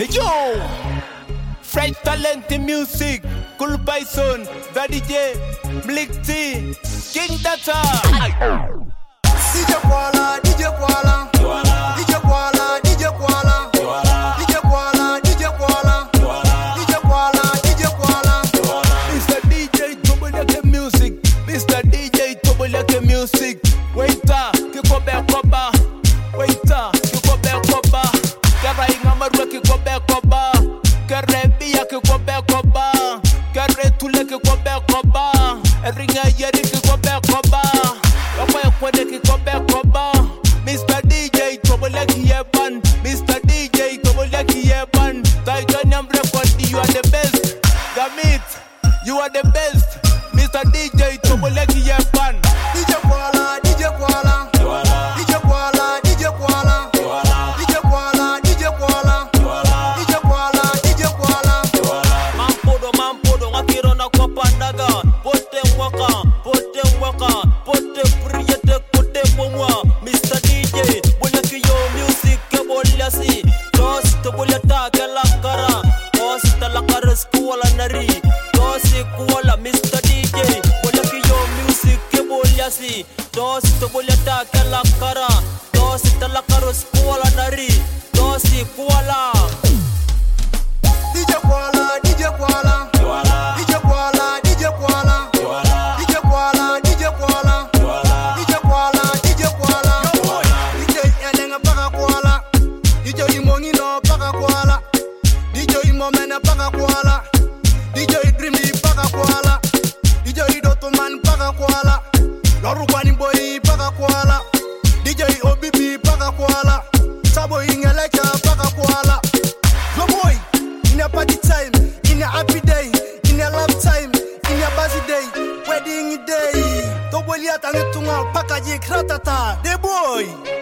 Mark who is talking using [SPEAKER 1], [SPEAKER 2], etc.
[SPEAKER 1] Hey yo, fresh talent in music, Cool Bison, Daddy J, Blick T, King Data.
[SPEAKER 2] DJ Kuala, DJ Kuala, DJ Kuala, DJ Kuala, DJ Kuala, DJ Kuala, DJ Kuala, DJ Kuala.
[SPEAKER 1] Mr. DJ Toboleke Music, Mr. DJ Toboleke Music. Waiter, kikobe koba. Waiter, kikobe koba. Kara ingamarwe kikobe koba. Kare biya kikobe koba. Kare tule kikobe koba. Eringa yeri kikobe koba. Wakwe kwede kikobe koba. Mr. DJ Toboleke yeban. Mr. DJ Toboleke yeban. Titanium record, you are the best. Gamit, you are the best. Mr. DJ Toboleke yeban.
[SPEAKER 2] DJ Kuala, DJ Kuala, DJ Kuala, DJ Kuala, DJ Kuala, DJ Kuala, DJ Kuala, DJ Kuala.
[SPEAKER 3] Mampodo, ngakirona kwa pandaga. Pote mwaka, pote priete, pote pomwa. Mr. DJ, boleki yo music ke bolyasi. Tosi to bolyata ke lakara. Tosi ta lakara skuala nari. Tosi kuala Mr. DJ, boleki yo music ke bolyasi. Tosi to bolyata ke lakara. Tosi ta lakara skuala nari. Tosi kuala.
[SPEAKER 2] DJ Kuala, DJ Kuala, DJ Kuala, DJ Kuala, DJ Kuala, DJ Kuala, DJ Kuala, DJ Kuala. DJ Elenga paka Kuala, DJ Imongino paka Kuala, DJ Imomena paka Kuala, DJ Dreamy paka Kuala, DJ Dotoman paka Kuala, Lorubani boy paka Kuala, DJ OBB paka Kuala, Sabo Ingeleka paka Kuala. Go boy, in a party time, in a happy day, in a love time, in a birthday, wedding day. Tobolia tangetunga paka je kratata, the boy.